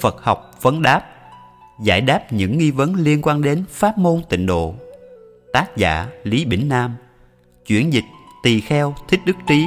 Phật học vấn đáp, giải đáp những nghi vấn liên quan đến pháp môn tịnh độ. Tác giả Lý Bỉnh Nam. Chuyển dịch Tỳ Kheo Thích Đức Trí.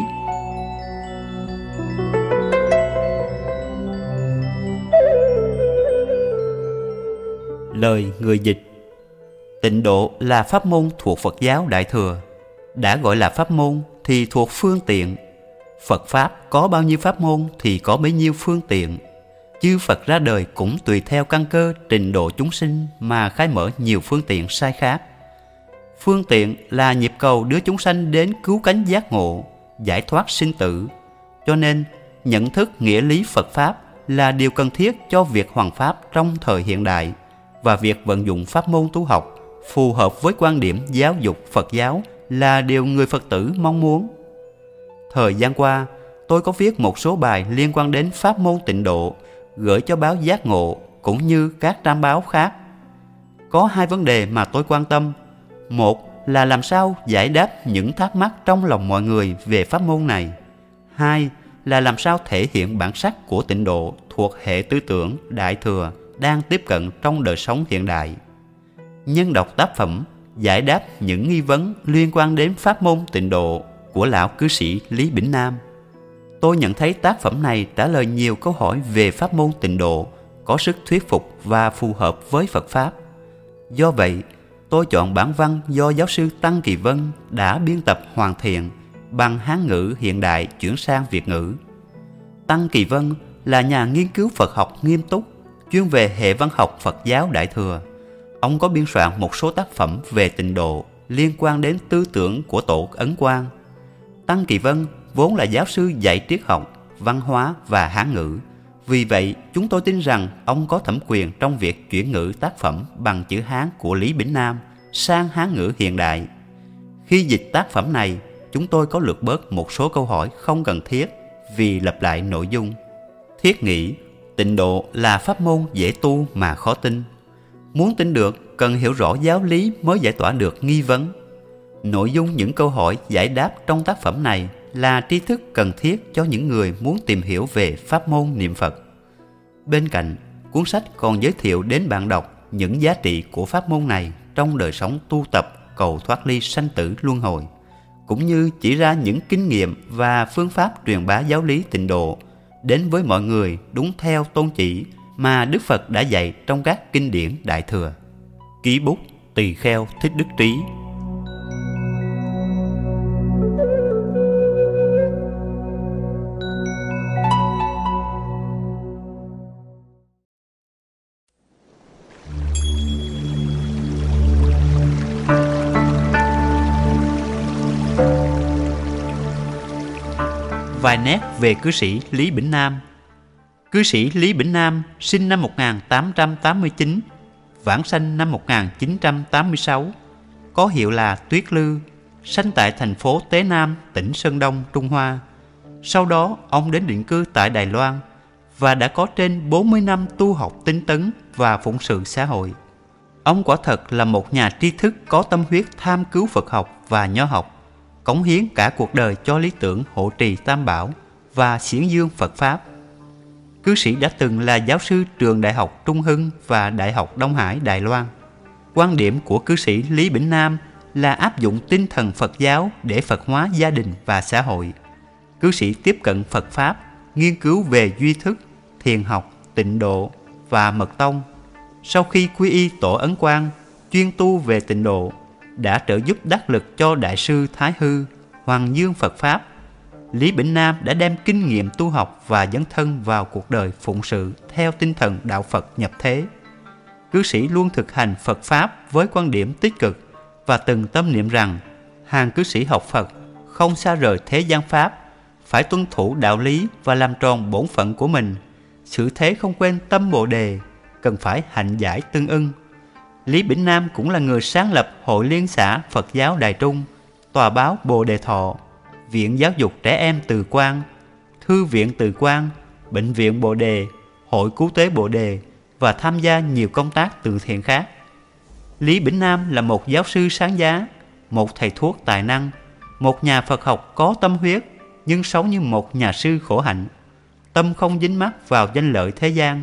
Lời người dịch: Tịnh độ là pháp môn thuộc Phật giáo Đại Thừa. Đã gọi là pháp môn thì thuộc phương tiện. Phật Pháp có bao nhiêu pháp môn thì có bấy nhiêu phương tiện. Chư Phật ra đời cũng tùy theo căn cơ trình độ chúng sinh mà khai mở nhiều phương tiện sai khác. Phương tiện là nhịp cầu đưa chúng sanh đến cứu cánh giác ngộ, giải thoát sinh tử. Cho nên, nhận thức nghĩa lý Phật Pháp là điều cần thiết cho việc hoằng pháp trong thời hiện đại, và việc vận dụng pháp môn tu học phù hợp với quan điểm giáo dục Phật giáo là điều người Phật tử mong muốn. Thời gian qua, tôi có viết một số bài liên quan đến pháp môn tịnh độ, gửi cho báo Giác Ngộ cũng như các trang báo khác. Có hai vấn đề mà tôi quan tâm. Một là làm sao giải đáp những thắc mắc trong lòng mọi người về pháp môn này. Hai là làm sao thể hiện bản sắc của tịnh độ thuộc hệ tư tưởng Đại Thừa đang tiếp cận trong đời sống hiện đại. Nhân đọc tác phẩm giải đáp những nghi vấn liên quan đến pháp môn tịnh độ của lão cư sĩ Lý Bỉnh Nam, tôi nhận thấy tác phẩm này trả lời nhiều câu hỏi về pháp môn tịnh độ, có sức thuyết phục và phù hợp với Phật Pháp. Do vậy, tôi chọn bản văn do giáo sư Tăng Kỳ Vân đã biên tập hoàn thiện bằng Hán ngữ hiện đại chuyển sang Việt ngữ. Tăng Kỳ Vân là nhà nghiên cứu Phật học nghiêm túc, chuyên về hệ văn học Phật giáo Đại Thừa. Ông có biên soạn một số tác phẩm về tịnh độ liên quan đến tư tưởng của Tổ Ấn Quang. Tăng Kỳ Vân vốn là giáo sư dạy triết học, văn hóa và Hán ngữ. Vì vậy, chúng tôi tin rằng ông có thẩm quyền trong việc chuyển ngữ tác phẩm bằng chữ Hán của Lý Bỉnh Nam sang Hán ngữ hiện đại. Khi dịch tác phẩm này, chúng tôi có lược bớt một số câu hỏi không cần thiết vì lặp lại nội dung. Thiết nghĩ, tịnh độ là pháp môn dễ tu mà khó tin. Muốn tin được, cần hiểu rõ giáo lý mới giải tỏa được nghi vấn. Nội dung những câu hỏi giải đáp trong tác phẩm này là tri thức cần thiết cho những người muốn tìm hiểu về pháp môn niệm Phật. Bên cạnh, cuốn sách còn giới thiệu đến bạn đọc những giá trị của pháp môn này trong đời sống tu tập cầu thoát ly sanh tử luân hồi, cũng như chỉ ra những kinh nghiệm và phương pháp truyền bá giáo lý tịnh độ đến với mọi người đúng theo tôn chỉ mà Đức Phật đã dạy trong các kinh điển Đại Thừa. Ký bút Tỳ Kheo Thích Đức Trí. Vài nét về cư sĩ Lý Bỉnh Nam. Cư sĩ Lý Bỉnh Nam sinh năm 1889, vãng sanh năm 1986, có hiệu là Tuyết Lư, sanh tại thành phố Tế Nam, tỉnh Sơn Đông, Trung Hoa. Sau đó, ông đến định cư tại Đài Loan và đã có trên 40 năm tu học tinh tấn và phụng sự xã hội. Ông quả thật là một nhà tri thức có tâm huyết tham cứu Phật học và nho học, cống hiến cả cuộc đời cho lý tưởng hộ trì Tam Bảo và xiển dương Phật Pháp. Cư sĩ đã từng là giáo sư trường Đại học Trung Hưng và Đại học Đông Hải, Đài Loan. Quan điểm của cư sĩ Lý Bỉnh Nam là áp dụng tinh thần Phật giáo để Phật hóa gia đình và xã hội. Cư sĩ tiếp cận Phật Pháp, nghiên cứu về duy thức, thiền học, tịnh độ và mật tông. Sau khi quy y Tổ Ấn Quang, chuyên tu về tịnh độ, đã trợ giúp đắc lực cho Đại sư Thái Hư, Hoàng Dương Phật Pháp. Lý Bỉnh Nam đã đem kinh nghiệm tu học và dấn thân vào cuộc đời phụng sự theo tinh thần đạo Phật nhập thế. Cư sĩ luôn thực hành Phật Pháp với quan điểm tích cực và từng tâm niệm rằng hàng cư sĩ học Phật không xa rời thế gian Pháp, phải tuân thủ đạo lý và làm tròn bổn phận của mình. Sự thế không quên tâm Bồ Đề, cần phải hạnh giải tương ưng. Lý Bỉnh Nam cũng là người sáng lập Hội Liên xã Phật giáo Đài Trung, Tòa báo Bồ Đề Thọ, Viện Giáo dục Trẻ Em Từ Quang, Thư viện Từ Quang, Bệnh viện Bồ Đề, Hội Cứu tế Bồ Đề và tham gia nhiều công tác từ thiện khác. Lý Bỉnh Nam là một giáo sư sáng giá, một thầy thuốc tài năng, một nhà Phật học có tâm huyết nhưng sống như một nhà sư khổ hạnh. Tâm không dính mắc vào danh lợi thế gian,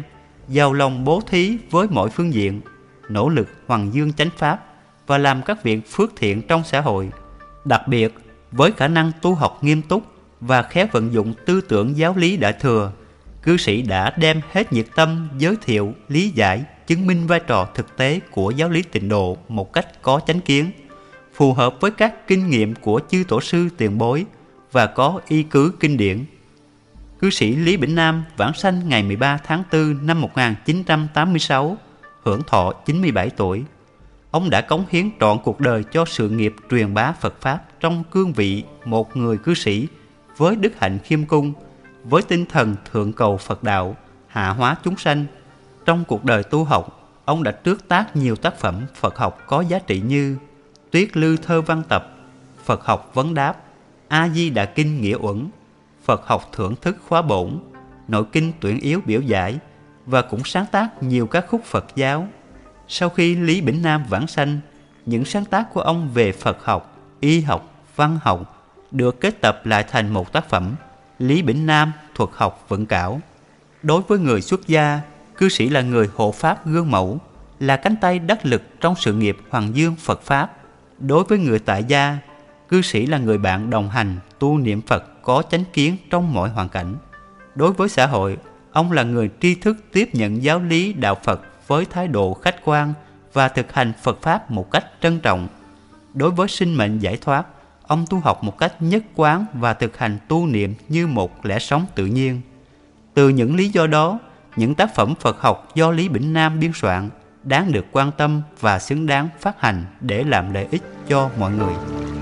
giàu lòng bố thí với mọi phương diện, nỗ lực hoằng dương chánh pháp và làm các việc phước thiện trong xã hội. Đặc biệt, với khả năng tu học nghiêm túc và khéo vận dụng tư tưởng giáo lý Đại Thừa, cư sĩ đã đem hết nhiệt tâm giới thiệu, lý giải, chứng minh vai trò thực tế của giáo lý Tịnh độ một cách có chánh kiến, phù hợp với các kinh nghiệm của chư tổ sư tiền bối và có y cứ kinh điển. Cư sĩ Lý Bỉnh Nam vãng sanh ngày 13 tháng 4 năm 1986, hưởng thọ 97 tuổi. Ông đã cống hiến trọn cuộc đời cho sự nghiệp truyền bá Phật Pháp trong cương vị một người cư sĩ với đức hạnh khiêm cung, với tinh thần thượng cầu Phật đạo, hạ hóa chúng sanh. Trong cuộc đời tu học, ông đã trước tác nhiều tác phẩm Phật học có giá trị như Tuyết Lư Thơ Văn Tập, Phật học Vấn Đáp, A Di Đà Kinh Nghĩa Uẩn, Phật học Thưởng Thức Khóa Bổn, Nội Kinh Tuyển Yếu Biểu Giải, và cũng sáng tác nhiều các khúc Phật giáo. Sau khi Lý Bỉnh Nam vãng sanh, những sáng tác của ông về Phật học, y học, văn học được kết tập lại thành một tác phẩm Lý Bỉnh Nam Thuật học Vận Cảo. Đối với người xuất gia, cư sĩ là người hộ pháp gương mẫu, là cánh tay đắc lực trong sự nghiệp hoằng dương Phật Pháp. Đối với người tại gia, cư sĩ là người bạn đồng hành tu niệm Phật có chánh kiến trong mọi hoàn cảnh. Đối với xã hội, ông là người tri thức tiếp nhận giáo lý đạo Phật với thái độ khách quan và thực hành Phật Pháp một cách trân trọng. Đối với sinh mệnh giải thoát, ông tu học một cách nhất quán và thực hành tu niệm như một lẽ sống tự nhiên. Từ những lý do đó, những tác phẩm Phật học do Lý Bỉnh Nam biên soạn đáng được quan tâm và xứng đáng phát hành để làm lợi ích cho mọi người.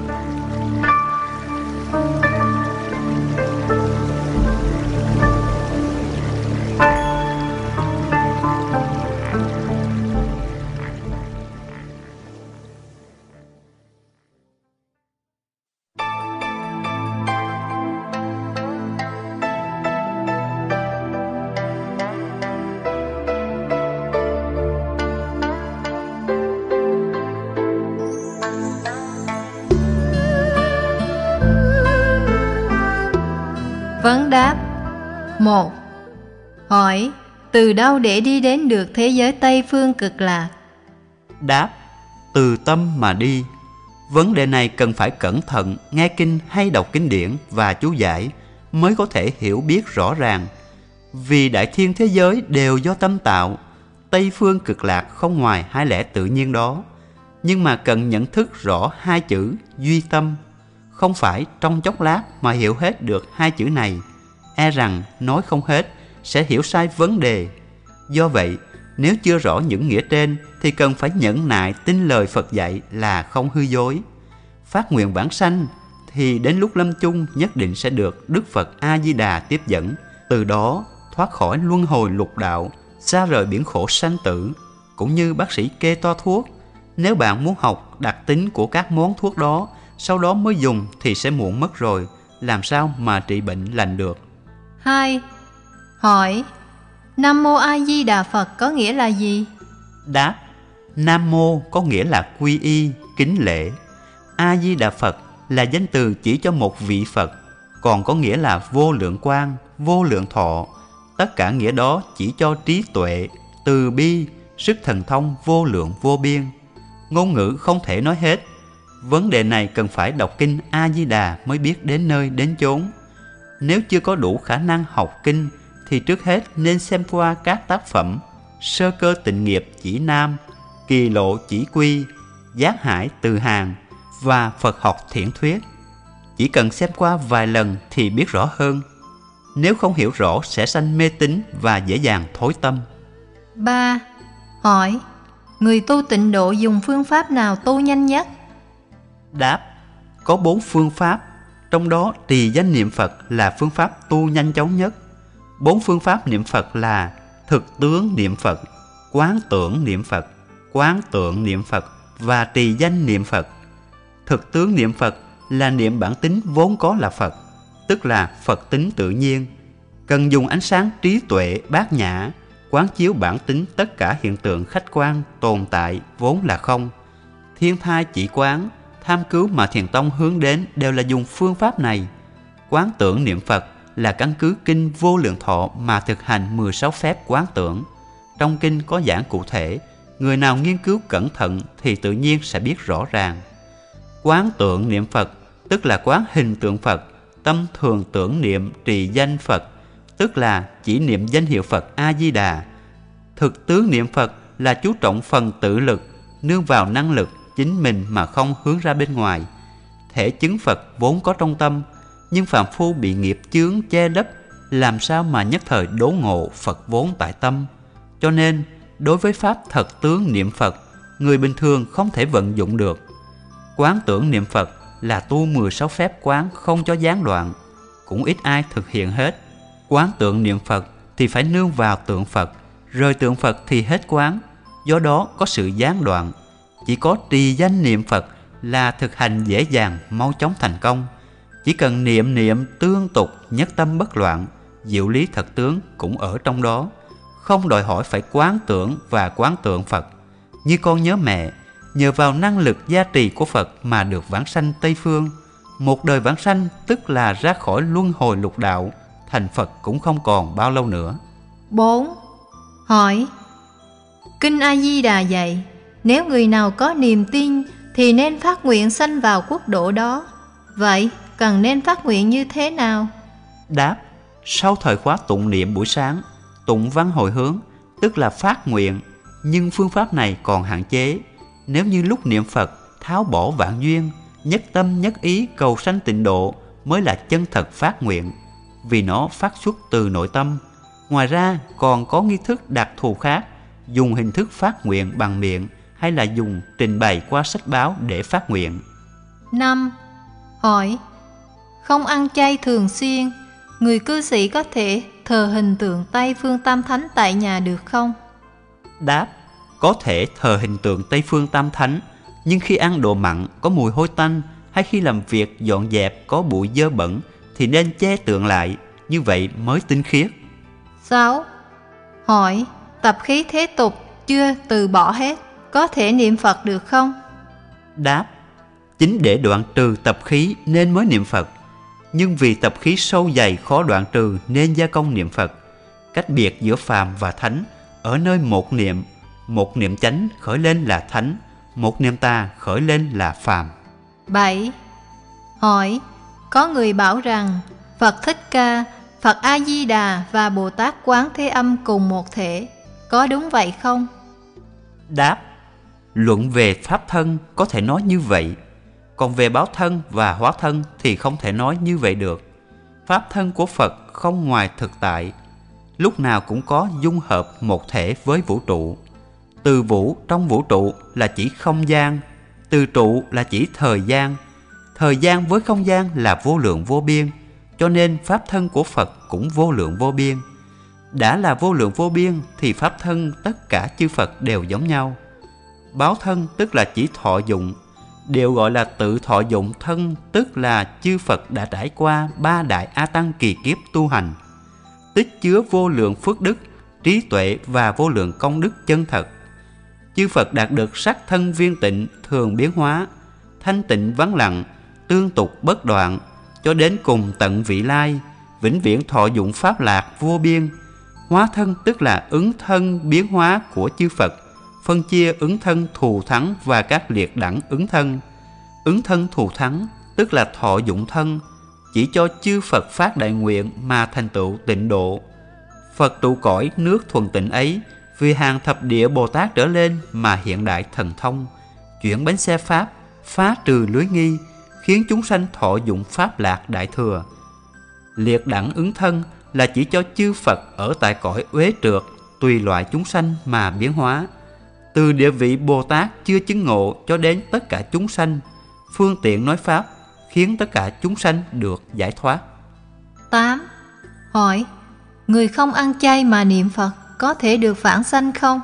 Vấn đáp. 1. Hỏi, từ đâu để đi đến được thế giới Tây Phương Cực Lạc? Đáp, từ tâm mà đi. Vấn đề này cần phải cẩn thận nghe kinh hay đọc kinh điển và chú giải mới có thể hiểu biết rõ ràng. Vì đại thiên thế giới đều do tâm tạo, Tây Phương Cực Lạc không ngoài hai lẽ tự nhiên đó. Nhưng mà cần nhận thức rõ hai chữ duy tâm. Không phải trong chốc lát mà hiểu hết được hai chữ này, e rằng nói không hết sẽ hiểu sai vấn đề. Do vậy, nếu chưa rõ những nghĩa trên thì cần phải nhẫn nại tin lời Phật dạy là không hư dối. Phát nguyện vãng sanh thì đến lúc lâm chung nhất định sẽ được Đức Phật A Di Đà tiếp dẫn, từ đó thoát khỏi luân hồi lục đạo, xa rời biển khổ sanh tử. Cũng như bác sĩ kê toa thuốc, nếu bạn muốn học đặc tính của các món thuốc đó, sau đó mới dùng thì sẽ muộn mất rồi, làm sao mà trị bệnh lành được. 2. Hỏi, Nam Mô A Di Đà Phật có nghĩa là gì? Đáp, Nam Mô có nghĩa là quy y, kính lễ. A Di Đà Phật là danh từ chỉ cho một vị Phật, còn có nghĩa là vô lượng quang, vô lượng thọ. Tất cả nghĩa đó chỉ cho trí tuệ, từ bi, sức thần thông vô lượng vô biên. Ngôn ngữ không thể nói hết. Vấn đề này cần phải đọc kinh A Di Đà mới biết đến nơi đến chốn. Nếu chưa có đủ khả năng học kinh thì trước hết nên xem qua các tác phẩm Sơ Cơ Tịnh Nghiệp Chỉ Nam, Kỳ Lộ Chỉ Quy, Giác Hải Từ Hàng và Phật học Thiển Thuyết. Chỉ cần xem qua vài lần thì biết rõ hơn. Nếu không hiểu rõ sẽ sanh mê tín và dễ dàng thối tâm. 3. Hỏi, người tu tịnh độ dùng phương pháp nào tu nhanh nhất? Đáp, có 4 phương pháp, trong đó trì danh niệm Phật là phương pháp tu nhanh chóng nhất. 4 phương pháp niệm Phật là thực tướng niệm Phật, quán tưởng niệm Phật, quán tượng niệm Phật và trì danh niệm Phật. Thực tướng niệm Phật là niệm bản tính vốn có là Phật, tức là Phật tính tự nhiên. Cần dùng ánh sáng trí tuệ bát nhã, quán chiếu bản tính tất cả hiện tượng khách quan tồn tại vốn là không. Thiên thai chỉ quán, tham cứu mà Thiền Tông hướng đến đều là dùng phương pháp này. Quán tưởng niệm Phật là căn cứ kinh Vô Lượng Thọ mà thực hành 16 phép quán tưởng. trong kinh có giảng cụ thể, người nào nghiên cứu cẩn thận thì tự nhiên sẽ biết rõ ràng. Quán tượng niệm Phật tức là quán hình tượng Phật, tâm thường tưởng niệm trì danh Phật tức là chỉ niệm danh hiệu Phật A-di-đà. Thực tướng niệm Phật là chú trọng phần tự lực, nương vào năng lực chính mình mà không hướng ra bên ngoài. Thể chứng Phật vốn có trong tâm, nhưng phàm phu bị nghiệp chướng che lấp, làm sao mà nhất thời đốn ngộ Phật vốn tại tâm. Cho nên đối với pháp thật tướng niệm Phật, người bình thường không thể vận dụng được. Quán tưởng niệm Phật là tu 16 phép quán không cho gián đoạn, cũng ít ai thực hiện hết. Quán tượng niệm Phật thì phải nương vào tượng Phật, rời tượng Phật thì hết quán, do đó có sự gián đoạn. Chỉ có trì danh niệm Phật là thực hành dễ dàng, mau chóng thành công. Chỉ cần niệm niệm tương tục, nhất tâm bất loạn, diệu lý thật tướng cũng ở trong đó, không đòi hỏi phải quán tưởng và quán tượng Phật. Như con nhớ mẹ, nhờ vào năng lực gia trì của Phật mà được vãng sanh Tây Phương. Một đời vãng sanh tức là ra khỏi luân hồi lục đạo, thành Phật cũng không còn bao lâu nữa. 4. Hỏi: Kinh A-di-đà dạy, nếu người nào có niềm tin thì nên phát nguyện sanh vào quốc độ đó. Vậy cần nên phát nguyện như thế nào? Đáp: sau thời khóa tụng niệm buổi sáng, tụng văn hồi hướng tức là phát nguyện, nhưng phương pháp này còn hạn chế. Nếu như lúc niệm Phật tháo bỏ vạn duyên, nhất tâm nhất ý cầu sanh tịnh độ mới là chân thật phát nguyện, vì nó phát xuất từ nội tâm. Ngoài ra còn có nghi thức đặc thù khác, dùng hình thức phát nguyện bằng miệng hay là dùng trình bày qua sách báo để phát nguyện. 5. Hỏi: không ăn chay thường xuyên, người cư sĩ có thể thờ hình tượng Tây Phương Tam Thánh tại nhà được không? Đáp: có thể thờ hình tượng Tây Phương Tam Thánh, nhưng khi ăn đồ mặn có mùi hôi tanh hay khi làm việc dọn dẹp có bụi dơ bẩn thì nên che tượng lại, như vậy mới tinh khiết. 6. Hỏi: tập khí thế tục chưa từ bỏ hết, có thể niệm Phật được không? Đáp: chính để đoạn trừ tập khí nên mới niệm Phật, nhưng vì tập khí sâu dày khó đoạn trừ nên gia công niệm Phật. Cách biệt giữa phàm và thánh ở nơi một niệm chánh khởi lên là thánh, một niệm tà khởi lên là phàm. 7. Hỏi: có người bảo rằng Phật Thích Ca, Phật A-di-đà và Bồ Tát Quán Thế Âm cùng một thể, có đúng vậy không? Đáp: luận về pháp thân có thể nói như vậy, còn về báo thân và hóa thân thì không thể nói như vậy được. Pháp thân của Phật không ngoài thực tại, lúc nào cũng có dung hợp một thể với vũ trụ. Từ vũ trong vũ trụ là chỉ không gian, từ trụ là chỉ thời gian với không gian là vô lượng vô biên, cho nên pháp thân của Phật cũng vô lượng vô biên. Đã là vô lượng vô biên thì pháp thân tất cả chư Phật đều giống nhau. Báo thân tức là chỉ thọ dụng, đều gọi là tự thọ dụng thân, tức là chư Phật đã trải qua 3 đại A Tăng kỳ kiếp tu hành, tích chứa vô lượng phước đức, trí tuệ và vô lượng công đức chân thật. Chư Phật đạt được sắc thân viên tịnh thường biến hóa, thanh tịnh vắng lặng, tương tục bất đoạn, cho đến cùng tận vị lai, vĩnh viễn thọ dụng pháp lạc vô biên. Hóa thân tức là ứng thân biến hóa của chư Phật, phân chia ứng thân thù thắng và các liệt đẳng ứng thân. Ứng thân thù thắng tức là thọ dụng thân, chỉ cho chư Phật phát đại nguyện mà thành tựu tịnh độ. Phật trụ cõi nước thuần tịnh ấy vì hàng thập địa Bồ Tát trở lên mà hiện đại thần thông, chuyển bánh xe pháp, phá trừ lưới nghi, khiến chúng sanh thọ dụng pháp lạc đại thừa. Liệt đẳng ứng thân là chỉ cho chư Phật ở tại cõi uế trượt, tùy loại chúng sanh mà biến hóa, từ địa vị Bồ Tát chưa chứng ngộ cho đến tất cả chúng sanh, phương tiện nói pháp, khiến tất cả chúng sanh được giải thoát. 8. Hỏi: người không ăn chay mà niệm Phật có thể được vãng sanh không?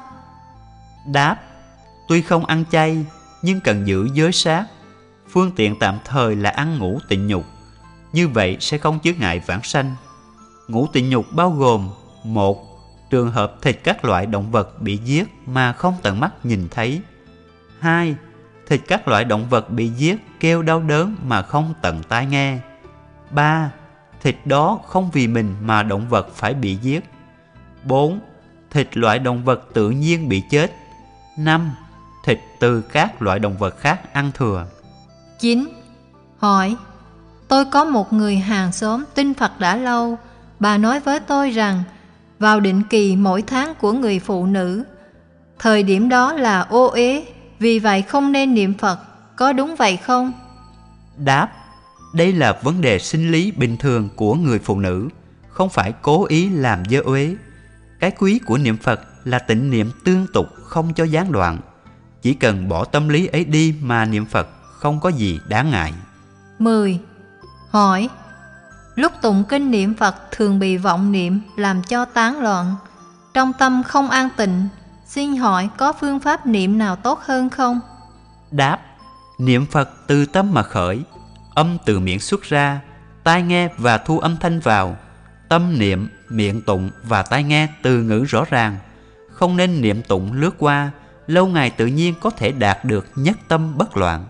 Đáp: tuy không ăn chay nhưng cần giữ giới sát, phương tiện tạm thời là ăn ngũ tịnh nhục, như vậy sẽ không chướng ngại vãng sanh. Ngũ tịnh nhục bao gồm: 1. Trường hợp thịt các loại động vật bị giết mà không tận mắt nhìn thấy. 2. Thịt các loại động vật bị giết kêu đau đớn mà không tận tai nghe. 3. Thịt đó không vì mình mà động vật phải bị giết. 4. Thịt loại động vật tự nhiên bị chết. 5. Thịt từ các loại động vật khác ăn thừa. 9. Hỏi: tôi có một người hàng xóm tin Phật đã lâu. Bà nói với tôi rằng vào định kỳ mỗi tháng của người phụ nữ, thời điểm đó là ô uế, vì vậy không nên niệm Phật. Có đúng vậy không? Đáp: đây là vấn đề sinh lý bình thường của người phụ nữ, không phải cố ý làm dơ uế. Cái quý của niệm Phật là tịnh niệm tương tục, không cho gián đoạn. Chỉ cần bỏ tâm lý ấy đi mà niệm Phật, không có gì đáng ngại. 10. Hỏi: lúc tụng kinh niệm Phật thường bị vọng niệm làm cho tán loạn, trong tâm không an tịnh, xin hỏi có phương pháp niệm nào tốt hơn không? Đáp: niệm Phật từ tâm mà khởi, âm từ miệng xuất ra, tai nghe và thu âm thanh vào. Tâm niệm, miệng tụng và tai nghe từ ngữ rõ ràng. Không nên niệm tụng lướt qua, lâu ngày tự nhiên có thể đạt được nhất tâm bất loạn.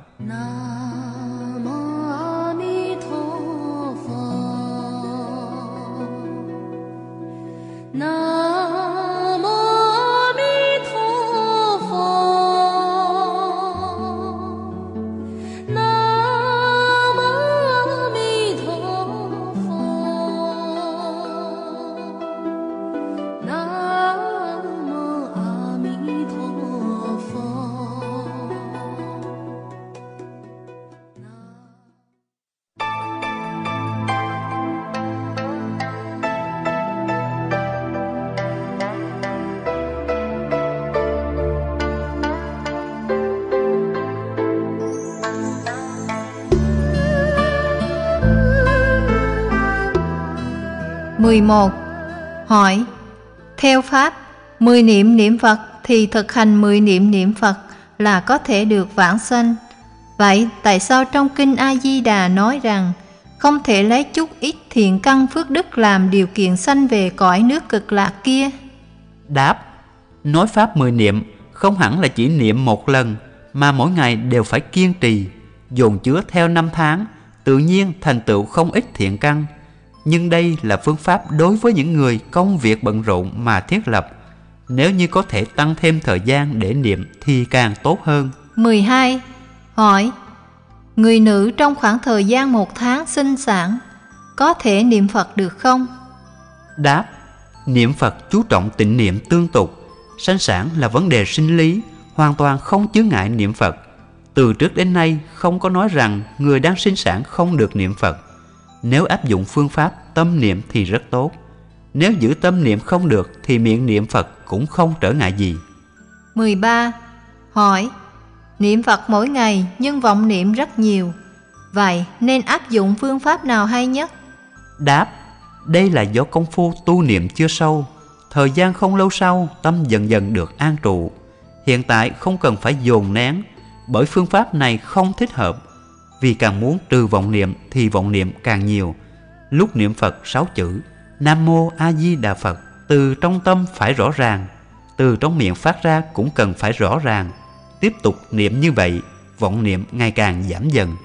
Mười một. Hỏi: theo Pháp 10 niệm niệm Phật thì thực hành 10 niệm niệm Phật là có thể được vãng sanh. Vậy tại sao trong kinh A-di-đà nói rằng không thể lấy chút ít thiện căn phước đức làm điều kiện sanh về cõi nước cực lạc kia? Đáp: nói Pháp 10 niệm không hẳn là chỉ niệm một lần, mà mỗi ngày đều phải kiên trì, dồn chứa theo 5 tháng, tự nhiên thành tựu không ít thiện căn. Nhưng đây là phương pháp đối với những người công việc bận rộn mà thiết lập. Nếu như có thể tăng thêm thời gian để niệm thì càng tốt hơn. 12. Hỏi: người nữ trong khoảng thời gian 1 tháng sinh sản có thể niệm Phật được không? Đáp: niệm Phật chú trọng tịnh niệm tương tục. Sanh sản là vấn đề sinh lý, hoàn toàn không chướng ngại niệm Phật. Từ trước đến nay không có nói rằng người đang sinh sản không được niệm Phật. Nếu áp dụng phương pháp tâm niệm thì rất tốt. Nếu giữ tâm niệm không được thì miệng niệm Phật cũng không trở ngại gì. 13. Hỏi: niệm Phật mỗi ngày nhưng vọng niệm rất nhiều, vậy nên áp dụng phương pháp nào hay nhất? Đáp: đây là do công phu tu niệm chưa sâu. Thời gian không lâu sau, tâm dần dần được an trụ. Hiện tại không cần phải dồn nén, bởi phương pháp này không thích hợp. Vì càng muốn trừ vọng niệm thì vọng niệm càng nhiều. Lúc niệm Phật 6 chữ Nam Mô A Di Đà Phật, từ trong tâm phải rõ ràng, từ trong miệng phát ra cũng cần phải rõ ràng. Tiếp tục niệm như vậy, vọng niệm ngày càng giảm dần.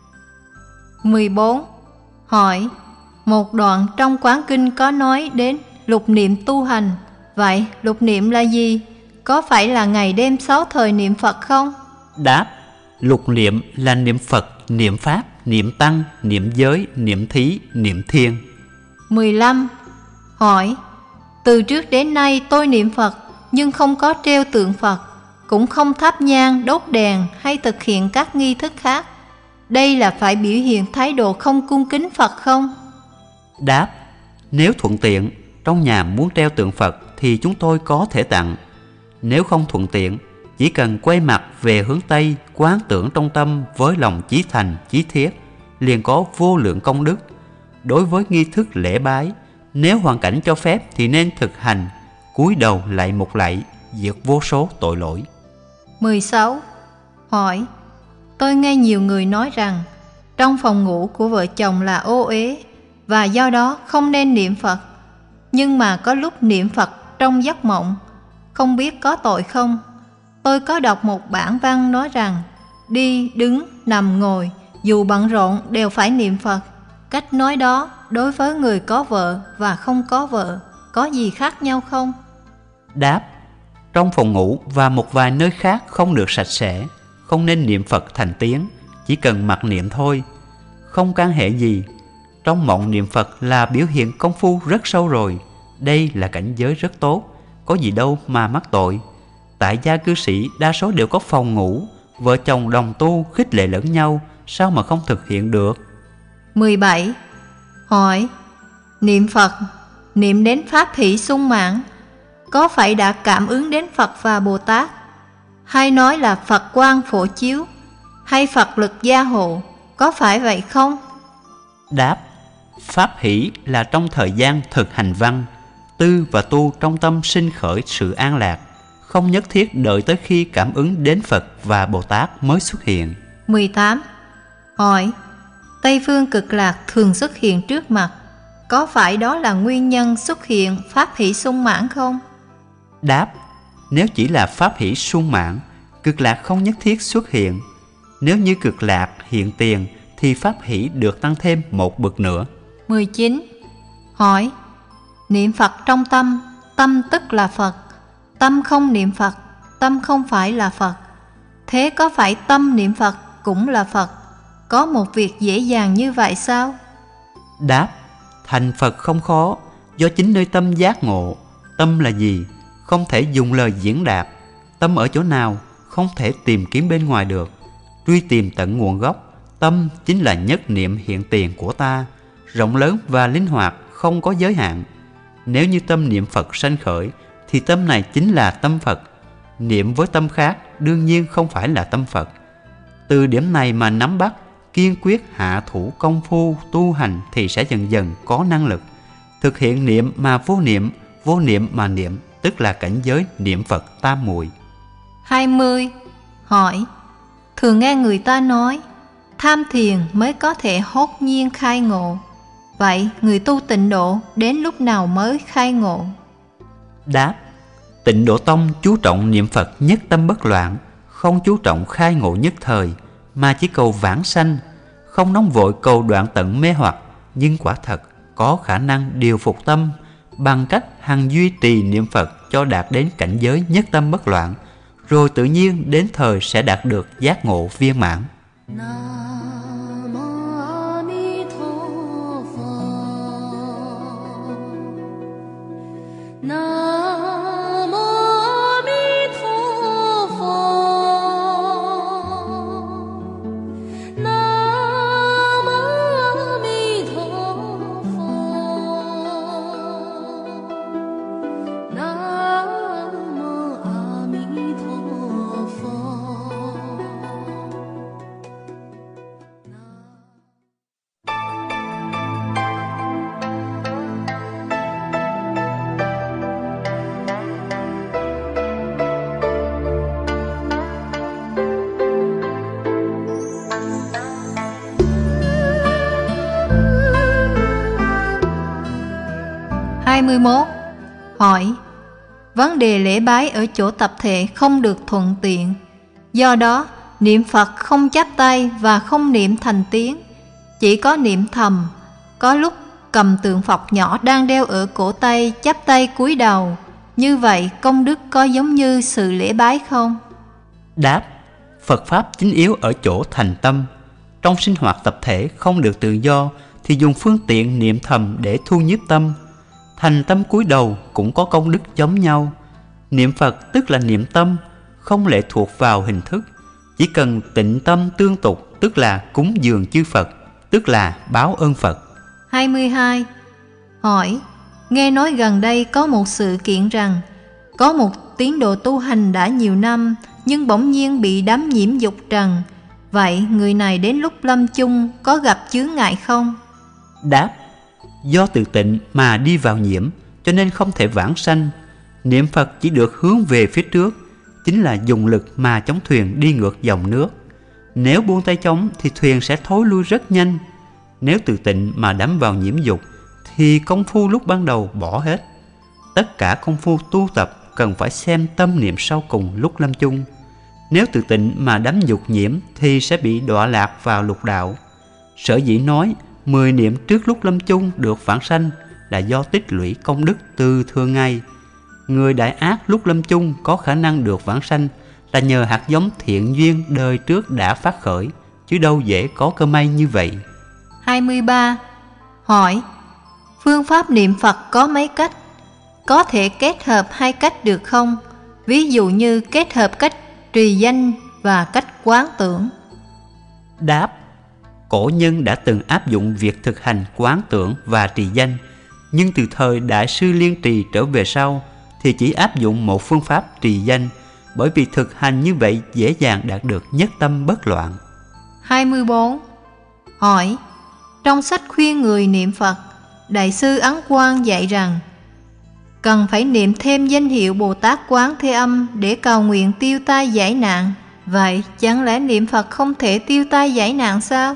14. Hỏi: một đoạn trong Quán Kinh có nói đến lục niệm tu hành. Vậy lục niệm là gì? Có phải là ngày đêm 6 thời niệm Phật không? Đáp: lục niệm là niệm Phật, niệm Pháp, niệm Tăng, niệm giới, niệm thí, niệm thiên. 15. Hỏi: từ trước đến nay tôi niệm Phật nhưng không có treo tượng Phật, cũng không thắp nhang, đốt đèn hay thực hiện các nghi thức khác. Đây là phải biểu hiện thái độ không cung kính Phật không? Đáp: nếu thuận tiện, trong nhà muốn treo tượng Phật thì chúng tôi có thể tặng. Nếu không thuận tiện, chỉ cần quay mặt về hướng Tây, quán tưởng trong tâm với lòng chí thành, chí thiết, liền có vô lượng công đức. Đối với nghi thức lễ bái, nếu hoàn cảnh cho phép thì nên thực hành, cúi đầu lạy một lạy, diệt vô số tội lỗi. 16. Hỏi: tôi nghe nhiều người nói rằng trong phòng ngủ của vợ chồng là ô uế và do đó không nên niệm Phật. Nhưng mà có lúc niệm Phật trong giấc mộng, không biết có tội không? Tôi có đọc một bản văn nói rằng đi, đứng, nằm, ngồi, dù bận rộn đều phải niệm Phật. Cách nói đó đối với người có vợ và không có vợ có gì khác nhau không? Đáp: trong phòng ngủ và một vài nơi khác không được sạch sẽ, không nên niệm Phật thành tiếng, chỉ cần mặc niệm thôi, không can hệ gì. Trong mộng niệm Phật là biểu hiện công phu rất sâu rồi. Đây là cảnh giới rất tốt, có gì đâu mà mắc tội. Tại gia cư sĩ đa số đều có phòng ngủ, vợ chồng đồng tu khích lệ lẫn nhau, sao mà không thực hiện được? 17. Hỏi: niệm Phật, niệm đến pháp hỷ sung mãn, có phải đã cảm ứng đến Phật và Bồ Tát, hay nói là Phật quang phổ chiếu, hay Phật lực gia hộ, có phải vậy không? Đáp: pháp hỷ là trong thời gian thực hành văn, tư và tu trong tâm sinh khởi sự an lạc, không nhất thiết đợi tới khi cảm ứng đến Phật và Bồ Tát mới xuất hiện. 18. Hỏi: Tây phương cực lạc thường xuất hiện trước mặt, có phải đó là nguyên nhân xuất hiện pháp hỷ sung mãn không? Đáp: nếu chỉ là pháp hỷ sung mãn, cực lạc không nhất thiết xuất hiện. Nếu như cực lạc hiện tiền thì pháp hỷ được tăng thêm một bậc nữa. 19. Hỏi: niệm Phật trong tâm, tâm tức là Phật, tâm không niệm Phật, tâm không phải là Phật. Thế có phải tâm niệm Phật cũng là Phật? Có một việc dễ dàng như vậy sao? Đáp: thành Phật không khó, do chính nơi tâm giác ngộ. Tâm là gì? Không thể dùng lời diễn đạt. Tâm ở chỗ nào? Không thể tìm kiếm bên ngoài được. Truy tìm tận nguồn gốc, tâm chính là nhất niệm hiện tiền của ta, rộng lớn và linh hoạt, không có giới hạn. Nếu như tâm niệm Phật sanh khởi, thì tâm này chính là tâm Phật. Niệm với tâm khác đương nhiên không phải là tâm Phật. Từ điểm này mà nắm bắt, kiên quyết hạ thủ công phu tu hành thì sẽ dần dần có năng lực. Thực hiện niệm mà vô niệm, vô niệm mà niệm, tức là cảnh giới niệm Phật tam muội. 20. Hỏi: thường nghe người ta nói tham thiền mới có thể hốt nhiên khai ngộ, vậy người tu tịnh độ đến lúc nào mới khai ngộ? Đáp: Tịnh Độ Tông chú trọng niệm Phật nhất tâm bất loạn, không chú trọng khai ngộ nhất thời, mà chỉ cầu vãng sanh, không nóng vội cầu đoạn tận mê hoặc, nhưng quả thật có khả năng điều phục tâm bằng cách hằng duy trì niệm Phật cho đạt đến cảnh giới nhất tâm bất loạn, rồi tự nhiên đến thời sẽ đạt được giác ngộ viên mãn. Hỏi: vấn đề lễ bái ở chỗ tập thể không được thuận tiện, do đó niệm Phật không chắp tay và không niệm thành tiếng, chỉ có niệm thầm. Có lúc cầm tượng Phật nhỏ đang đeo ở cổ tay, chắp tay cúi đầu, như vậy công đức có giống như sự lễ bái không? Đáp: Phật Pháp chính yếu ở chỗ thành tâm. Trong sinh hoạt tập thể không được tự do thì dùng phương tiện niệm thầm để thu nhiếp tâm. Thành tâm cúi đầu cũng có công đức giống nhau. Niệm Phật tức là niệm tâm, không lệ thuộc vào hình thức. Chỉ cần tịnh tâm tương tục, tức là cúng dường chư Phật, tức là báo ơn Phật. 22. Hỏi: nghe nói gần đây có một sự kiện rằng có một tín đồ tu hành đã nhiều năm nhưng bỗng nhiên bị đắm nhiễm dục trần. Vậy người này đến lúc lâm chung có gặp chướng ngại không? Đáp: do tự tịnh mà đi vào nhiễm, cho nên không thể vãng sanh. Niệm Phật chỉ được hướng về phía trước, chính là dùng lực mà chống thuyền đi ngược dòng nước. Nếu buông tay chống thì thuyền sẽ thối lui rất nhanh. Nếu tự tịnh mà đắm vào nhiễm dục thì công phu lúc ban đầu bỏ hết. Tất cả công phu tu tập cần phải xem tâm niệm sau cùng lúc lâm chung. Nếu tự tịnh mà đắm dục nhiễm thì sẽ bị đọa lạc vào lục đạo. Sở dĩ nói 10 niệm trước lúc lâm chung được vãng sanh là do tích lũy công đức từ thường ngày. người đại ác lúc lâm chung có khả năng được vãng sanh là nhờ hạt giống thiện duyên đời trước đã phát khởi, chứ đâu dễ có cơ may như vậy. 23. Hỏi: phương pháp niệm Phật có mấy cách? Có thể kết hợp hai cách được không? Ví dụ như kết hợp cách trì danh và cách quán tưởng. Đáp: cổ nhân đã từng áp dụng việc thực hành quán tưởng và trì danh, nhưng từ thời Đại sư Liên Trì trở về sau thì chỉ áp dụng một phương pháp trì danh, bởi vì thực hành như vậy dễ dàng đạt được nhất tâm bất loạn. 24. Hỏi: trong sách khuyên người niệm Phật, Đại sư Ấn Quang dạy rằng cần phải niệm thêm danh hiệu Bồ Tát Quán Thế Âm để cầu nguyện tiêu tai giải nạn. Vậy chẳng lẽ niệm Phật không thể tiêu tai giải nạn sao?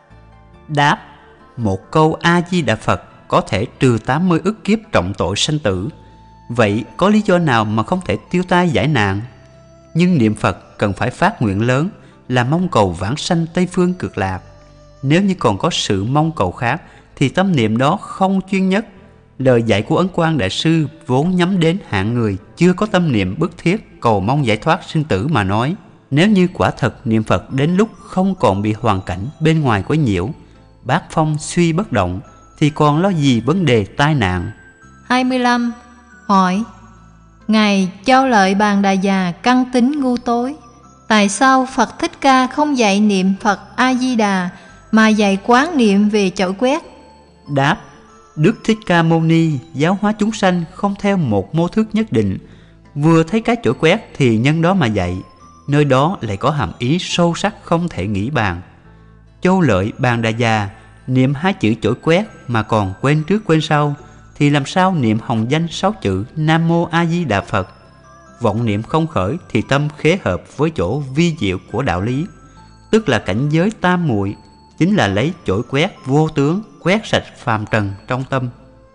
Đáp: một câu A-di-đà Phật có thể trừ 80 ức kiếp trọng tội sanh tử. Vậy có lý do nào mà không thể tiêu tai giải nạn? Nhưng niệm Phật cần phải phát nguyện lớn là mong cầu vãng sanh Tây Phương Cực Lạc. Nếu như còn có sự mong cầu khác thì tâm niệm đó không chuyên nhất. Lời dạy của Ấn Quang Đại Sư vốn nhắm đến hạng người chưa có tâm niệm bức thiết cầu mong giải thoát sinh tử mà nói. Nếu như quả thật niệm Phật đến lúc không còn bị hoàn cảnh bên ngoài quấy nhiễu, bát phong suy bất động, thì còn lo gì vấn đề tai nạn. 25. Hỏi: Ngài Châu Lợi Bàn Đà Già căn tính ngu tối, tại sao Phật Thích Ca không dạy niệm Phật A-di-đà mà dạy quán niệm về chổi quét? Đáp: Đức Thích Ca Mâu Ni giáo hóa chúng sanh không theo một mô thức nhất định, vừa thấy cái chổi quét thì nhân đó mà dạy, nơi đó lại có hàm ý sâu sắc không thể nghĩ bàn. Châu Lợi Bàn Đà Già niệm 2 chữ chổi quét mà còn quên trước quên sau, thì làm sao niệm hồng danh 6 chữ Nam Mô A Di Đà Phật? Vọng niệm không khởi thì tâm khế hợp với chỗ vi diệu của đạo lý, tức là cảnh giới tam muội, chính là lấy chổi quét vô tướng quét sạch phàm trần trong tâm.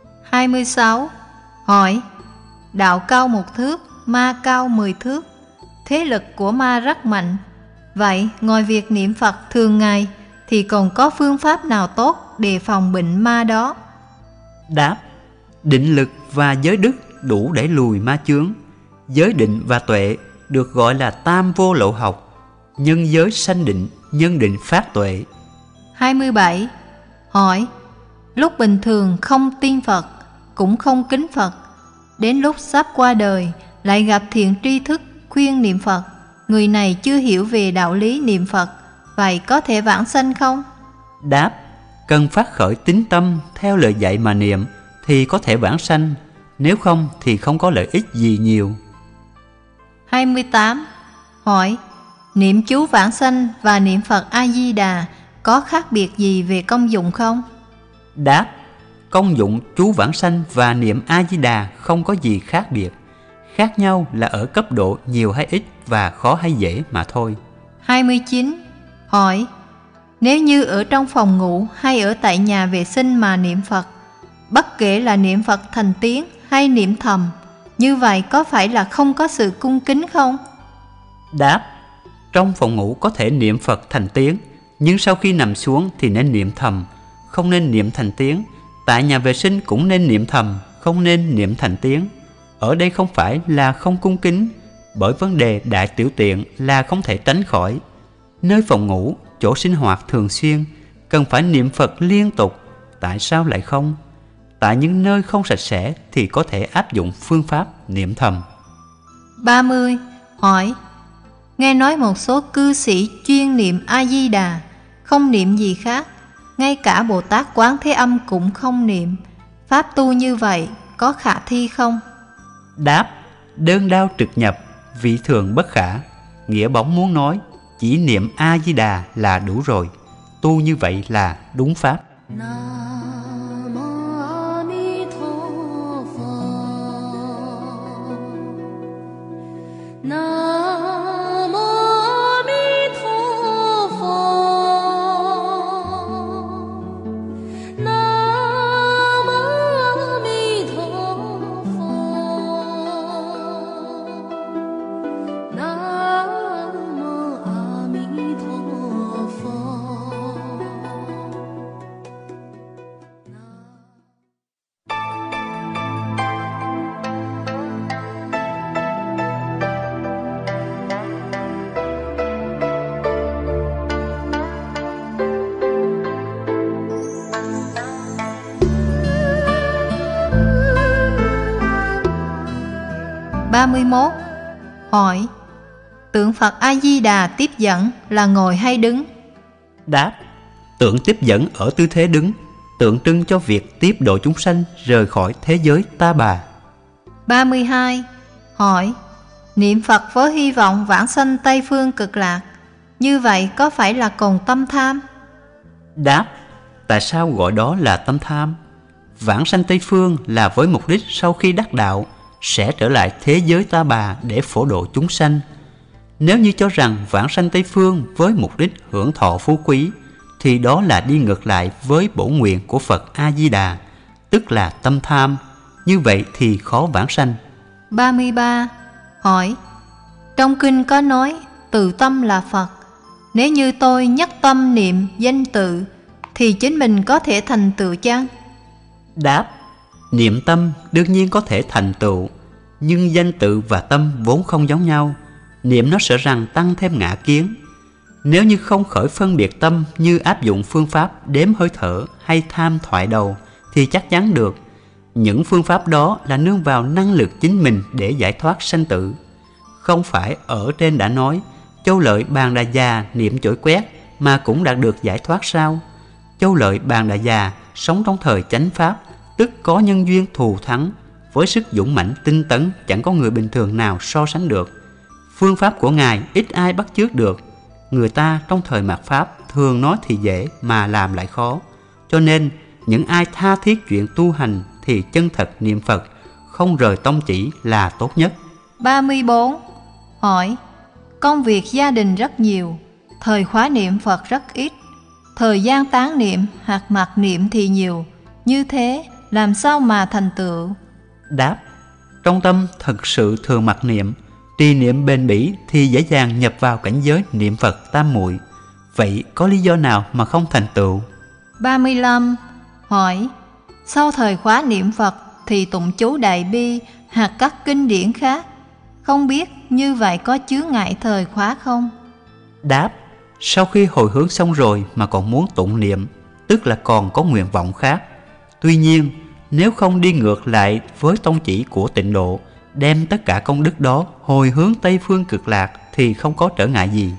26. Hỏi: đạo cao 1 thước, ma cao 10 thước, thế lực của ma rất mạnh. Vậy ngoài việc niệm Phật thường ngày thì còn có phương pháp nào tốt để phòng bệnh ma đó? Đáp: định lực và giới đức đủ đẩy lùi ma chướng. Giới định và tuệ được gọi là tam vô lậu học. Nhân giới sanh định, nhân định phát tuệ. 27. Hỏi: lúc bình thường không tin Phật, cũng không kính Phật, đến lúc sắp qua đời lại gặp thiện tri thức khuyên niệm Phật, người này chưa hiểu về đạo lý niệm Phật, vậy có thể vãng sanh không? Đáp: cần phát khởi tín tâm theo lời dạy mà niệm thì có thể vãng sanh, nếu không thì không có lợi ích gì nhiều. 28. Hỏi: niệm chú vãng sanh và niệm Phật A-di-đà có khác biệt gì về công dụng không? Đáp: công dụng chú vãng sanh và niệm A-di-đà không có gì khác biệt. Khác nhau là ở cấp độ nhiều hay ít và khó hay dễ mà thôi. 29. Hỏi: nếu như ở trong phòng ngủ hay ở tại nhà vệ sinh mà niệm Phật, bất kể là niệm Phật thành tiếng hay niệm thầm, như vậy có phải là không có sự cung kính không? Đáp: trong phòng ngủ có thể niệm Phật thành tiếng, nhưng sau khi nằm xuống thì nên niệm thầm, không nên niệm thành tiếng. Tại nhà vệ sinh cũng nên niệm thầm, không nên niệm thành tiếng. Ở đây không phải là không cung kính, bởi vấn đề đại tiểu tiện là không thể tránh khỏi. Nơi phòng ngủ, chỗ sinh hoạt thường xuyên, cần phải niệm Phật liên tục. Tại sao lại không? Tại những nơi không sạch sẽ thì có thể áp dụng phương pháp niệm thầm. 30. Hỏi: nghe nói một số cư sĩ chuyên niệm A-di-đà, không niệm gì khác, ngay cả Bồ Tát Quán Thế Âm cũng không niệm, pháp tu như vậy có khả thi không? Đáp: đơn đao trực nhập, vị thường bất khả. Nghĩa bóng muốn nói chỉ niệm A-di-đà là đủ rồi, tu như vậy là đúng pháp. 31. Hỏi: tượng Phật A-di-đà tiếp dẫn là ngồi hay đứng? Đáp: tượng tiếp dẫn ở tư thế đứng, tượng trưng cho việc tiếp độ chúng sanh rời khỏi thế giới ta bà. 32. Hỏi: niệm Phật với hy vọng vãng sanh Tây Phương Cực Lạc, như vậy có phải là còn tâm tham? Đáp: tại sao gọi đó là tâm tham? Vãng sanh Tây Phương là với mục đích sau khi đắc đạo sẽ trở lại thế giới ta bà để phổ độ chúng sanh. Nếu như cho rằng vãng sanh Tây Phương với mục đích hưởng thọ phú quý, thì đó là đi ngược lại với bổn nguyện của Phật A-di-đà, tức là tâm tham. Như vậy thì khó vãng sanh. 33. Hỏi: trong kinh có nói từ tâm là Phật, nếu như tôi nhất tâm niệm danh tự thì chính mình có thể thành tựu chăng? Đáp: niệm tâm đương nhiên có thể thành tựu, nhưng danh tự và tâm vốn không giống nhau. Niệm nó sợ rằng tăng thêm ngã kiến. Nếu như không khởi phân biệt tâm như áp dụng phương pháp đếm hơi thở hay tham thoại đầu thì chắc chắn được. Những phương pháp đó là nương vào năng lực chính mình để giải thoát sanh tử. Không phải ở trên đã nói Châu Lợi Bàn Đà Già niệm chổi quét mà cũng đạt được giải thoát sao? Châu Lợi Bàn Đà Già sống trong thời chánh pháp, tức có nhân duyên thù thắng, với sức dũng mãnh tinh tấn chẳng có người bình thường nào so sánh được. Phương pháp của Ngài ít ai bắt chước được. Người ta trong thời mạt pháp thường nói thì dễ mà làm lại khó. Cho nên những ai tha thiết chuyện tu hành thì chân thật niệm Phật, không rời tông chỉ là tốt nhất. 34. Hỏi: công việc gia đình rất nhiều, thời khóa niệm Phật rất ít, thời gian tán niệm hoặc mặc niệm thì nhiều, như thế làm sao mà thành tựu? Đáp: trong tâm thật sự thường mặc niệm, trì niệm bền bỉ thì dễ dàng nhập vào cảnh giới niệm Phật tam muội. Vậy có lý do nào mà không thành tựu? 35. Hỏi: sau thời khóa niệm Phật thì tụng chú Đại Bi hoặc các kinh điển khác, không biết như vậy có chướng ngại thời khóa không? Đáp: sau khi hồi hướng xong rồi mà còn muốn tụng niệm, tức là còn có nguyện vọng khác. Tuy nhiên, nếu không đi ngược lại với tông chỉ của Tịnh Độ, đem tất cả công đức đó hồi hướng Tây Phương Cực Lạc thì không có trở ngại gì.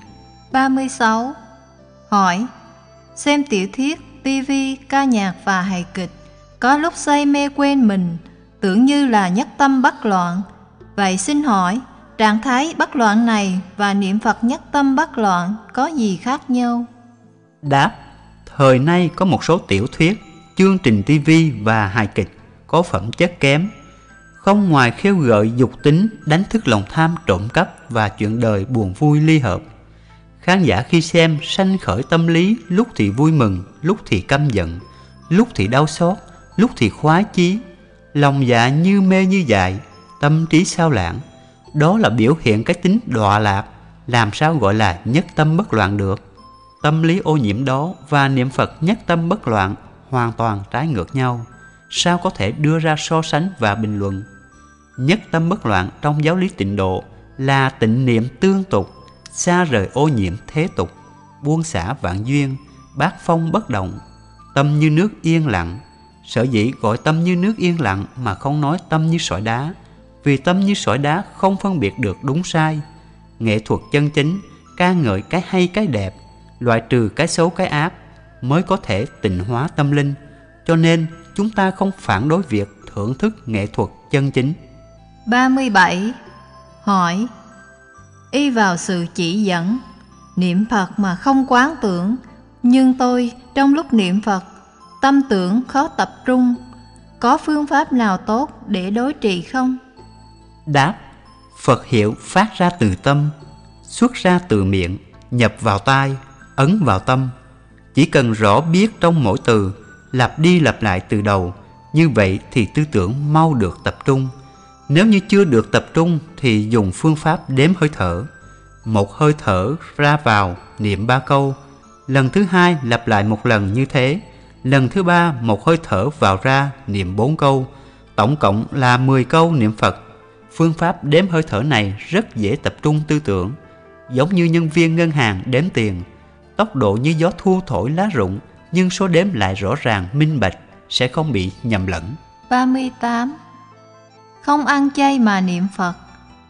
36. Hỏi: xem tiểu thuyết, tivi, ca nhạc và hài kịch, có lúc say mê quên mình, tưởng như là nhất tâm bất loạn. Vậy xin hỏi, trạng thái bất loạn này và niệm Phật nhất tâm bất loạn có gì khác nhau? Đáp: thời nay có một số tiểu thuyết, chương trình tivi và hài kịch có phẩm chất kém, không ngoài khêu gợi dục tính, đánh thức lòng tham trộm cắp và chuyện đời buồn vui ly hợp. Khán giả khi xem sanh khởi tâm lý, lúc thì vui mừng, lúc thì căm giận, lúc thì đau xót, lúc thì khoái chí, lòng dạ như mê như dại, tâm trí sao lãng. Đó là biểu hiện cái tính đọa lạc, làm sao gọi là nhất tâm bất loạn được? Tâm lý ô nhiễm đó và niệm Phật nhất tâm bất loạn hoàn toàn trái ngược nhau, sao có thể đưa ra so sánh và bình luận? Nhất tâm bất loạn trong giáo lý Tịnh Độ là tịnh niệm tương tục, xa rời ô nhiễm thế tục, buông xả vạn duyên, bát phong bất động, tâm như nước yên lặng. Sở dĩ gọi tâm như nước yên lặng mà không nói tâm như sỏi đá, vì tâm như sỏi đá không phân biệt được đúng sai. Nghệ thuật chân chính ca ngợi cái hay cái đẹp, loại trừ cái xấu cái ác, mới có thể tịnh hóa tâm linh. Cho nên chúng ta không phản đối việc thưởng thức nghệ thuật chân chính. 37. Hỏi: y vào sự chỉ dẫn, niệm Phật mà không quán tưởng, nhưng tôi trong lúc niệm Phật tâm tưởng khó tập trung, có phương pháp nào tốt để đối trị không? Đáp: Phật hiệu phát ra từ tâm, xuất ra từ miệng, nhập vào tai, ấn vào tâm. Chỉ cần rõ biết trong mỗi từ, lặp đi lặp lại từ đầu, như vậy thì tư tưởng mau được tập trung. Nếu như chưa được tập trung thì dùng phương pháp đếm hơi thở. Một hơi thở ra vào niệm 3 câu, lần thứ hai lặp lại một lần như thế, lần thứ ba một hơi thở vào ra niệm 4 câu, tổng cộng là 10 câu niệm Phật. Phương pháp đếm hơi thở này rất dễ tập trung tư tưởng, giống như nhân viên ngân hàng đếm tiền. Tốc độ như gió thu thổi lá rụng, nhưng số đếm lại rõ ràng minh bạch, sẽ không bị nhầm lẫn. 38. Không ăn chay mà niệm Phật,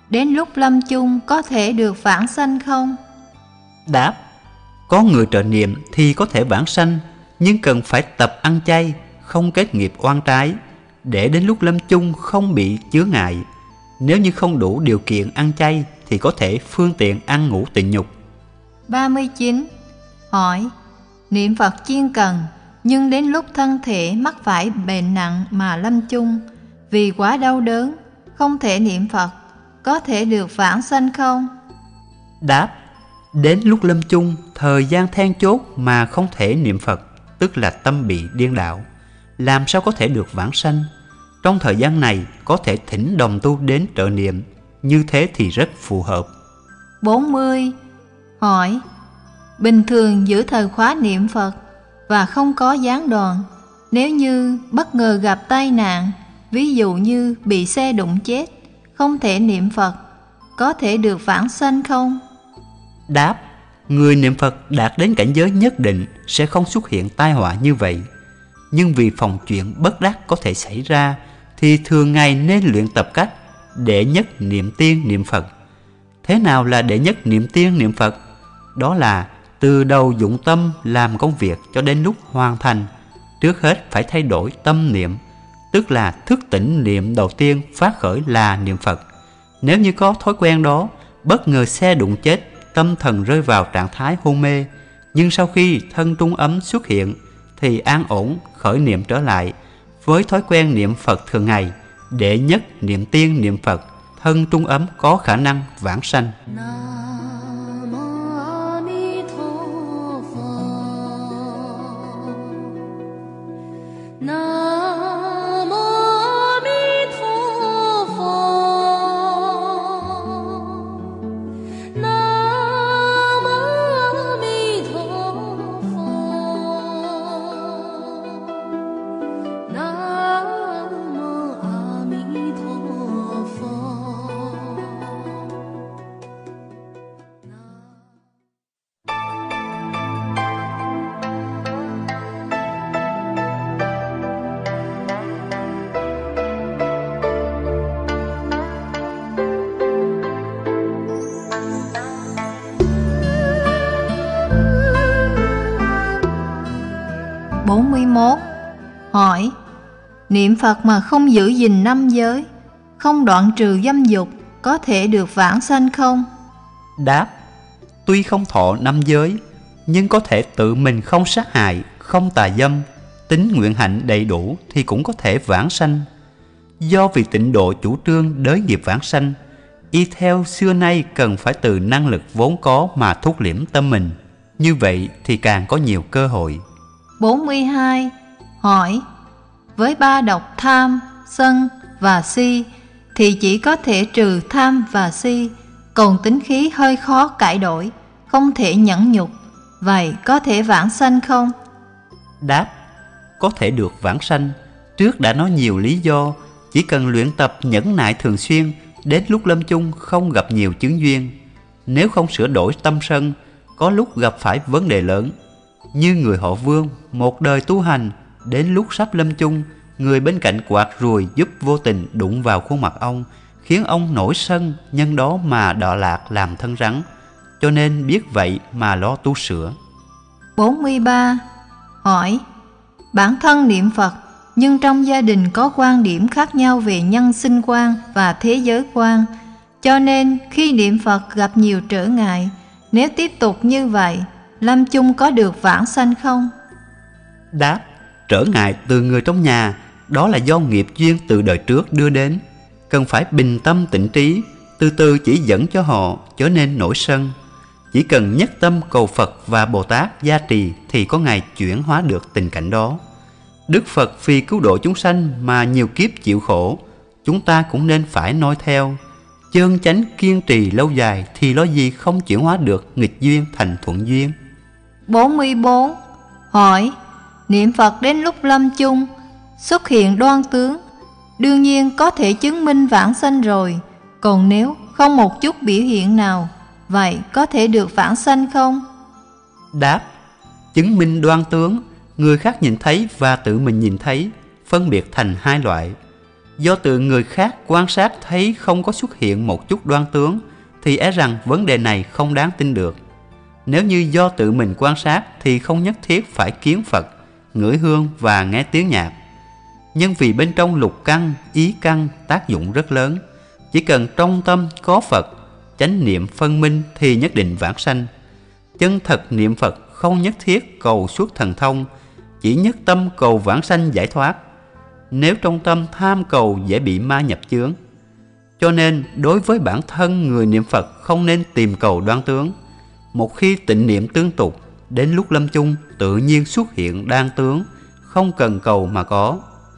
đến lúc lâm chung có thể được vãng sanh không? Đáp: có người trợ niệm thì có thể vãng sanh, nhưng cần phải tập ăn chay, không kết nghiệp oan trái, để đến lúc lâm chung không bị chướng ngại. Nếu như không đủ điều kiện ăn chay thì có thể phương tiện ăn ngủ tịnh nhục. 39. Hỏi: niệm Phật chuyên cần, nhưng đến lúc thân thể mắc phải bệnh nặng mà lâm chung, vì quá đau đớn, không thể niệm Phật, có thể được vãng sanh không? Đáp: đến lúc lâm chung, thời gian then chốt mà không thể niệm Phật, tức là tâm bị điên đạo, làm sao có thể được vãng sanh? Trong thời gian này có thể thỉnh đồng tu đến trợ niệm, như thế thì rất phù hợp. 40. Hỏi: bình thường giữ thời khóa niệm Phật và không có gián đoạn, nếu như bất ngờ gặp tai nạn, ví dụ như bị xe đụng chết, không thể niệm Phật, có thể được vãng sanh không? Đáp: người niệm Phật đạt đến cảnh giới nhất định sẽ không xuất hiện tai họa như vậy. Nhưng vì phòng chuyện bất đắc có thể xảy ra, thì thường ngày nên luyện tập cách đệ nhất niệm tiên niệm Phật. Thế nào là đệ nhất niệm tiên niệm Phật? Đó là từ đầu dụng tâm làm công việc cho đến lúc hoàn thành, trước hết phải thay đổi tâm niệm, tức là thức tỉnh niệm đầu tiên phát khởi là niệm Phật. Nếu như có thói quen đó, bất ngờ xe đụng chết, tâm thần rơi vào trạng thái hôn mê, nhưng sau khi thân trung ấm xuất hiện thì an ổn khởi niệm trở lại với thói quen niệm Phật thường ngày, đệ nhất niệm tiên niệm Phật, thân trung ấm có khả năng vãng sanh. Hỏi: niệm Phật mà không giữ gìn 5 giới, không đoạn trừ dâm dục, có thể được vãng sanh không? Đáp: tuy không thọ 5 giới, nhưng có thể tự mình không sát hại, không tà dâm, tín nguyện hạnh đầy đủ thì cũng có thể vãng sanh. Do vì tịnh độ chủ trương đới nghiệp vãng sanh, y theo xưa nay cần phải từ năng lực vốn có mà thúc liễm tâm mình, như vậy thì càng có nhiều cơ hội. 42. Hỏi: với 3 độc tham, sân và si thì chỉ có thể trừ tham và si, còn tính khí hơi khó cải đổi, không thể nhẫn nhục, vậy có thể vãng sanh không? Đáp: có thể được vãng sanh. Trước đã nói nhiều lý do, chỉ cần luyện tập nhẫn nại thường xuyên, đến lúc lâm chung không gặp nhiều chướng duyên. Nếu không sửa đổi tâm sân, có lúc gặp phải vấn đề lớn. Như người họ Vương, một đời tu hành, đến lúc sắp lâm chung, người bên cạnh quạt ruồi giúp vô tình đụng vào khuôn mặt ông, khiến ông nổi sân, nhân đó mà đọa lạc làm thân rắn. Cho nên biết vậy mà lo tu sửa. 43. Hỏi: bản thân niệm Phật, nhưng trong gia đình có quan điểm khác nhau về nhân sinh quan và thế giới quan, cho nên khi niệm Phật gặp nhiều trở ngại, nếu tiếp tục như vậy, lâm chung có được vãng sanh không? Đáp: trở ngại từ người trong nhà, đó là do nghiệp duyên từ đời trước đưa đến, cần phải bình tâm tĩnh trí, từ từ chỉ dẫn cho họ trở nên nổi sân. Chỉ cần nhất tâm cầu Phật và Bồ Tát gia trì thì có ngày chuyển hóa được tình cảnh đó. Đức Phật vì cứu độ chúng sanh mà nhiều kiếp chịu khổ, chúng ta cũng nên phải noi theo. Chân chánh kiên trì lâu dài thì lo gì không chuyển hóa được nghịch duyên thành thuận duyên. 44. Hỏi: niệm Phật đến lúc lâm chung xuất hiện đoan tướng, đương nhiên có thể chứng minh vãng sanh rồi, còn nếu không một chút biểu hiện nào, vậy có thể được vãng sanh không? Đáp: chứng minh đoan tướng, người khác nhìn thấy và tự mình nhìn thấy, phân biệt thành hai loại. Do từ người khác quan sát thấy không có xuất hiện một chút đoan tướng, thì e rằng vấn đề này không đáng tin được. Nếu như do tự mình quan sát thì không nhất thiết phải kiến Phật, ngửi hương và nghe tiếng nhạc. Nhưng vì bên trong lục căn, ý căn tác dụng rất lớn, chỉ cần trong tâm có Phật, chánh niệm phân minh thì nhất định vãng sanh. Chân thật niệm Phật không nhất thiết cầu xuất thần thông, chỉ nhất tâm cầu vãng sanh giải thoát. Nếu trong tâm tham cầu dễ bị ma nhập chướng. Cho nên đối với bản thân người niệm Phật không nên tìm cầu đoan tướng. Một khi tịnh niệm tương tục, đến lúc lâm chung tự nhiên xuất hiện đoan tướng, không cần cầu mà có.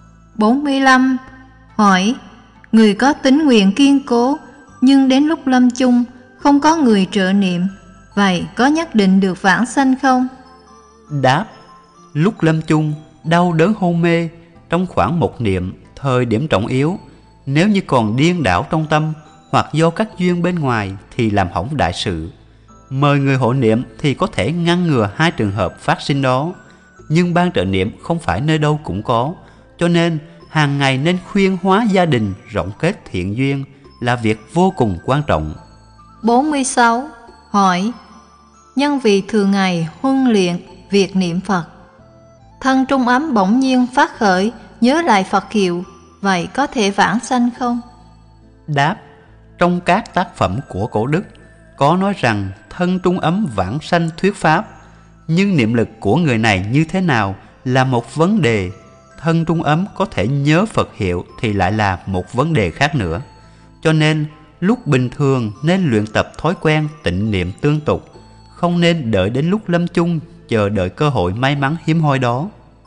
45. Hỏi: người có tín nguyện kiên cố, nhưng đến lúc lâm chung không có người trợ niệm, vậy có nhất định được vãng sanh không? Đáp: lúc lâm chung, đau đớn hôn mê, trong khoảng một niệm, thời điểm trọng yếu, nếu như còn điên đảo trong tâm hoặc do các duyên bên ngoài thì làm hỏng đại sự. Mời người hộ niệm thì có thể ngăn ngừa hai trường hợp phát sinh đó. Nhưng ban trợ niệm không phải nơi đâu cũng có, cho nên hàng ngày nên khuyên hóa gia đình, rộng kết thiện duyên là việc vô cùng quan trọng. 46. Hỏi: nhân vì thường ngày huân luyện việc niệm Phật, thân trung ấm bỗng nhiên phát khởi nhớ lại Phật hiệu, vậy có thể vãng sanh không? Đáp: trong các tác phẩm của cổ đức có nói rằng thân trung ấm vãng sanh thuyết pháp, nhưng niệm lực của người này như thế nào là một vấn đề, thân trung ấm có thể nhớ Phật hiệu thì lại là một vấn đề khác nữa. Cho nên lúc bình thường nên luyện tập thói quen tịnh niệm tương tục, không nên đợi đến lúc lâm chung chờ đợi cơ hội may mắn hiếm hoi đó.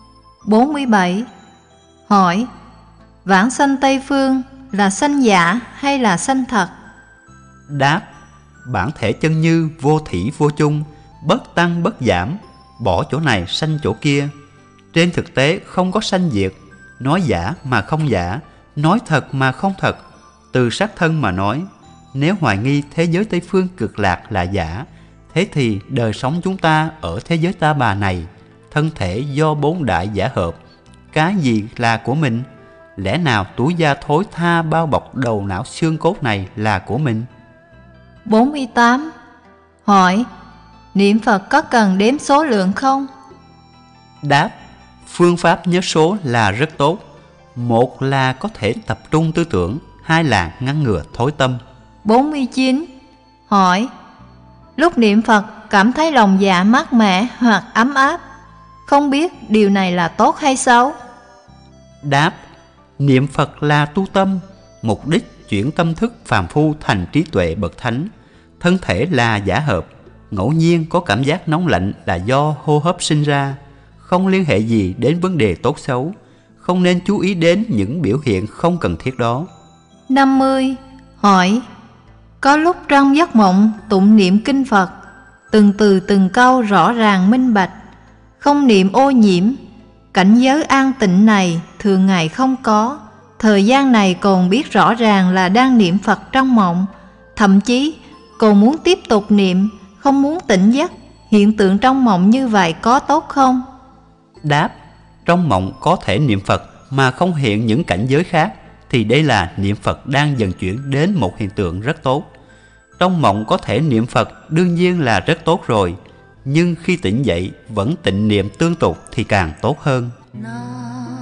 47. Hỏi: vãng sanh Tây Phương là sanh giả hay là sanh thật? Đáp: bản thể chân như vô thủy vô chung, bất tăng bất giảm, bỏ chỗ này sanh chỗ kia. Trên thực tế không có sanh diệt, nói giả mà không giả, nói thật mà không thật. Từ sắc thân mà nói, nếu hoài nghi thế giới Tây Phương cực lạc là giả, thế thì đời sống chúng ta ở thế giới ta bà này, thân thể do bốn đại giả hợp, cái gì là của mình? Lẽ nào túi da thối tha bao bọc đầu não xương cốt này là của mình? 48. Hỏi: niệm Phật có cần đếm số lượng không? Đáp: phương pháp nhớ số là rất tốt. Một là có thể tập trung tư tưởng, hai là ngăn ngừa thối tâm. 49. Hỏi: lúc niệm Phật cảm thấy lòng dạ mát mẻ hoặc ấm áp, không biết điều này là tốt hay xấu? Đáp: niệm Phật là tu tâm, mục đích chuyển tâm thức phàm phu thành trí tuệ bậc thánh. Thân thể là giả hợp, ngẫu nhiên có cảm giác nóng lạnh là do hô hấp sinh ra, không liên hệ gì đến vấn đề tốt xấu, không nên chú ý đến những biểu hiện không cần thiết đó. 50. Hỏi: có lúc trong giấc mộng tụng niệm kinh Phật, từng từ từng câu rõ ràng minh bạch, không niệm ô nhiễm. Cảnh giới an tịnh này thường ngày không có, thời gian này còn biết rõ ràng là đang niệm Phật trong mộng, thậm chí còn muốn tiếp tục niệm, không muốn tỉnh giấc. Hiện tượng trong mộng như vậy có tốt không? Đáp: trong mộng có thể niệm Phật mà không hiện những cảnh giới khác, thì đây là niệm Phật đang dần chuyển đến một hiện tượng rất tốt. Trong mộng có thể niệm Phật đương nhiên là rất tốt rồi, nhưng khi tỉnh dậy vẫn tịnh niệm tương tục thì càng tốt hơn.